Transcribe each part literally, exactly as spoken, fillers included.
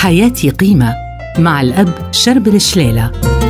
حياتي قيمة مع الأب شربل شليلة.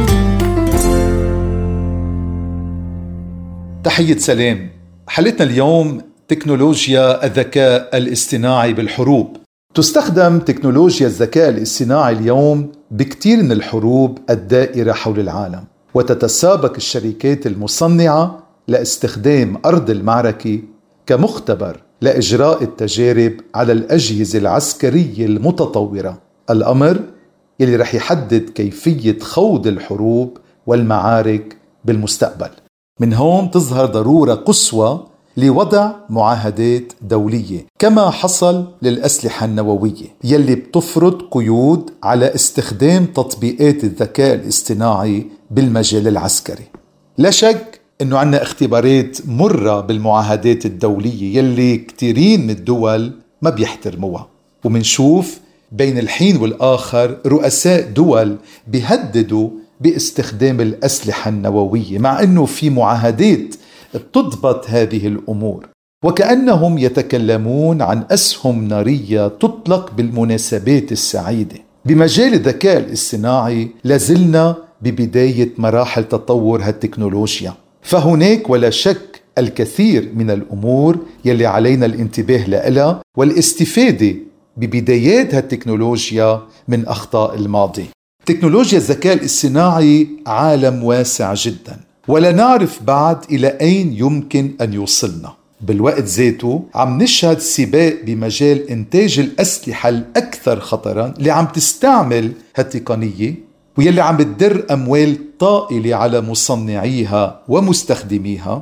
تحية سلام. حلقتنا اليوم تكنولوجيا الذكاء الاصطناعي بالحروب. تستخدم تكنولوجيا الذكاء الاصطناعي اليوم بكثير من الحروب الدائرة حول العالم، وتتسابق الشركات المصنعة لاستخدام أرض المعركة كمختبر لإجراء التجارب على الأجهزة العسكرية المتطورة، الأمر يلي رح يحدد كيفية خوض الحروب والمعارك بالمستقبل. من هون تظهر ضرورة قصوى لوضع معاهدات دولية كما حصل للأسلحة النووية يلي بتفرض قيود على استخدام تطبيقات الذكاء الاصطناعي بالمجال العسكري. لا شك انه عنا اختبارات مرة بالمعاهدات الدولية يلي كتيرين من الدول ما بيحترموها، ومنشوف بين الحين والآخر رؤساء دول بيهددوا باستخدام الأسلحة النووية مع أنه في معاهدات بتضبط هذه الأمور، وكأنهم يتكلمون عن أسهم نارية تطلق بالمناسبات السعيدة. بمجال الذكاء الاصطناعي لازلنا ببداية مراحل تطور هالتكنولوجيا، فهناك ولا شك الكثير من الأمور يلي علينا الانتباه لها والاستفادة ببدايات هالتكنولوجيا من أخطاء الماضي. تكنولوجيا الذكاء الاصطناعي عالم واسع جدا، ولا نعرف بعد إلى أين يمكن أن يوصلنا. بالوقت ذاته عم نشهد سباق بمجال إنتاج الأسلحة الأكثر خطرا اللي عم تستعمل هالتقنية ويلي عم بتدر أموال طائلة على مصنعيها ومستخدميها،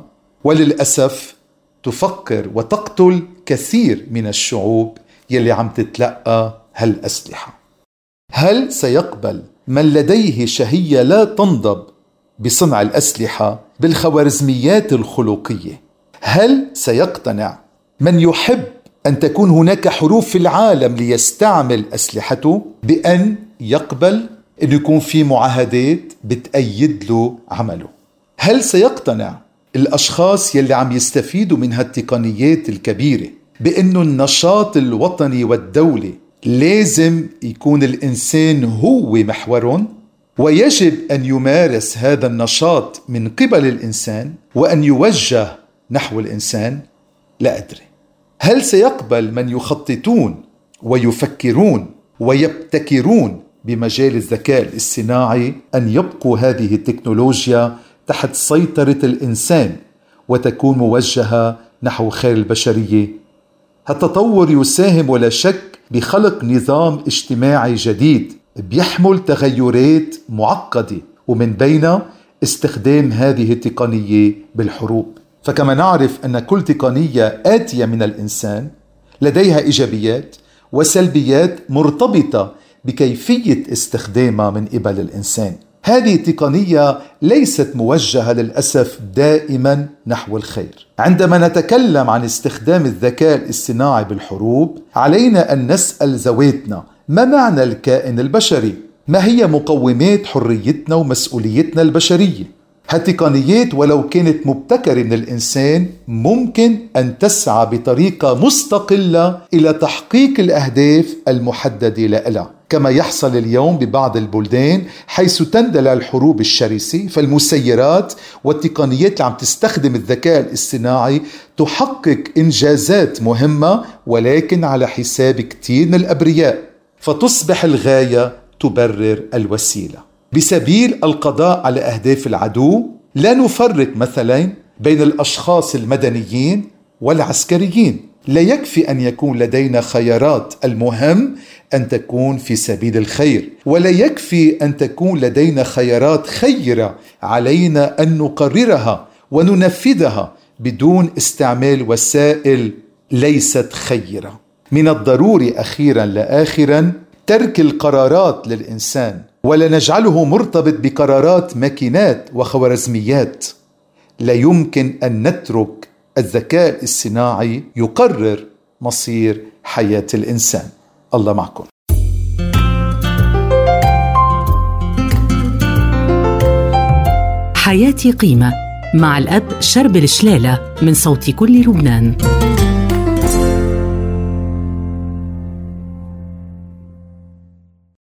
وللأسف تفكر وتقتل كثير من الشعوب يلي عم تتلقى هالأسلحة. هل سيقبل من لديه شهية لا تنضب بصنع الأسلحة بالخوارزميات الخلقية؟ هل سيقتنع من يحب أن تكون هناك حروب في العالم ليستعمل أسلحته بأن يقبل أن يكون في معاهدات بتأيد له عمله؟ هل سيقتنع الأشخاص يلي عم يستفيدوا من هالتقنيات الكبيرة بأنه النشاط الوطني والدولي لازم يكون الإنسان هو محورهم، ويجب أن يمارس هذا النشاط من قبل الإنسان وأن يوجه نحو الإنسان؟ لا أدري. هل سيقبل من يخططون ويفكرون ويبتكرون بمجال الذكاء الاصطناعي أن يبقوا هذه التكنولوجيا تحت سيطرة الإنسان وتكون موجهة نحو خير البشرية؟ هالتطور يساهم ولا شك بخلق نظام اجتماعي جديد بيحمل تغيرات معقدة، ومن بينها استخدام هذه التقنية بالحروب. فكما نعرف أن كل تقنية آتية من الإنسان لديها إيجابيات وسلبيات مرتبطة بكيفية استخدامها من قبل الإنسان. هذه التقنية ليست موجهة للأسف دائما نحو الخير. عندما نتكلم عن استخدام الذكاء الاصطناعي بالحروب علينا أن نسأل ذواتنا: ما معنى الكائن البشري؟ ما هي مقومات حريتنا ومسؤوليتنا البشرية؟ هالتقنيات ولو كانت مبتكرة من الإنسان ممكن أن تسعى بطريقة مستقلة إلى تحقيق الأهداف المحددة لها، كما يحصل اليوم ببعض البلدان حيث تندلع الحروب الشرسة، فالمسيرات والتقنيات اللي عم تستخدم الذكاء الاصطناعي تحقق إنجازات مهمة ولكن على حساب كتير من الأبرياء، فتصبح الغاية تبرر الوسيلة. بسبيل القضاء على أهداف العدو لا نفرق مثلا بين الأشخاص المدنيين والعسكريين. لا يكفي أن يكون لدينا خيارات، المهم أن تكون في سبيل الخير، ولا يكفي أن تكون لدينا خيارات خيرة علينا أن نقررها وننفذها بدون استعمال وسائل ليست خيرة. من الضروري أخيرا لآخرا ترك القرارات للإنسان، ولا نجعله مرتبط بقرارات ماكينات وخوارزميات. لا يمكن أن نترك الذكاء الصناعي يقرر مصير حياة الإنسان. الله معكم. حياتي قيمة مع الأب شربل شليلة من صوت كل لبنان.